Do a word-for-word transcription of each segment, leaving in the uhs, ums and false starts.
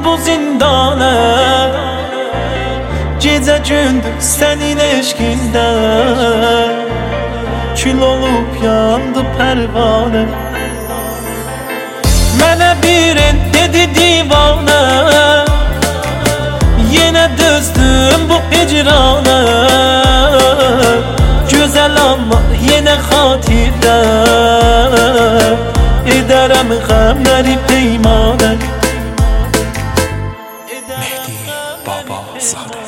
bu zindana. Gecə gündüz sənin eşqində kül olub yandı pərvanə. Mənə bir el dedi divanə, yenə dözdüm bu hicranə. Gözəl amma yenə xatirdə edərəm qəmləri peymanə. Mehdi Babazadə.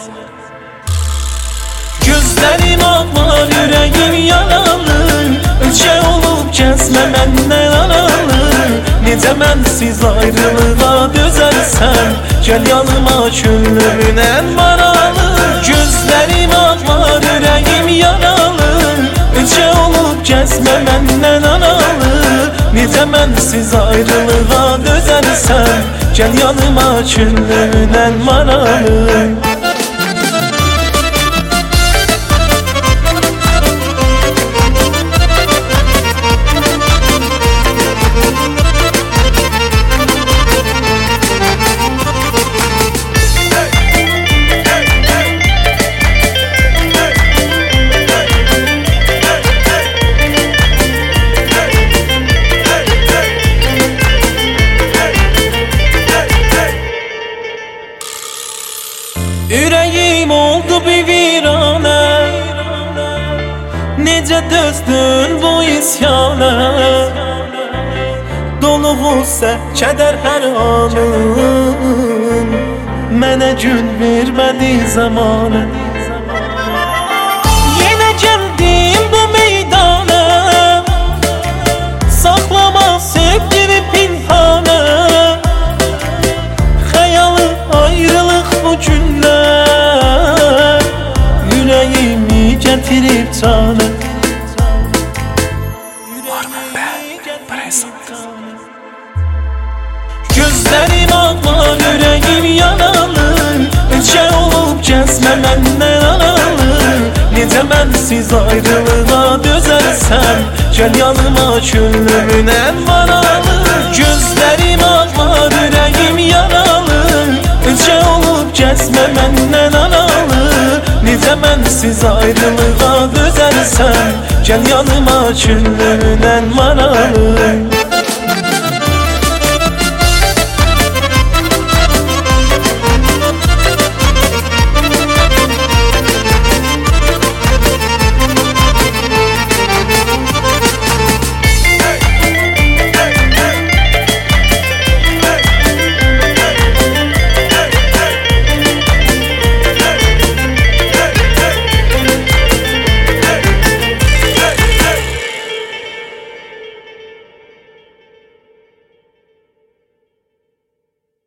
Gözlərim ağlar, ürəyim yaralı, ölçə olub kəsmə məndən aralı. Necə mənsiz ayrılığa dözərsən, gəl yanıma könlümdən varalı. Gözlərim ağlar, ürəyim yaralı, ölçə olub kəsmə məndən aralı. Necə mənsiz ayrılığa dözərsən, gəl yanıma könlümdən varalı. Ürəyim oldu bir viranə, necə dözdün bu isyana. Dolu qüssə, kədər hər anın, mənə gün vermədi zamanə. Yenə gəldim bu meydana, saxlama sevgini pinhanə. Xəyalı ayrılıq bu günlər, ürəyimi gətirib canə. Arman Band present. Gözlərim ağlar, ürəyim yaralı, ölçə olub kəsmə məndən aralı. Necə mənsiz ayrılığa dözərsən, gəl yanıma könlümdən varalı. Gözlərim ağlar, ürəyim yaralı, ölçə olub kəsmə məndən aralı. Necə mənsiz ayrılığa dözərsən, gəl yanıma könlümdən varalı.